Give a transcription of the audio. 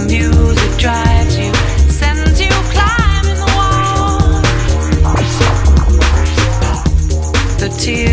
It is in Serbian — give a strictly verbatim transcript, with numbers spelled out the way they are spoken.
music drives you, sends you climbing the wall. The tears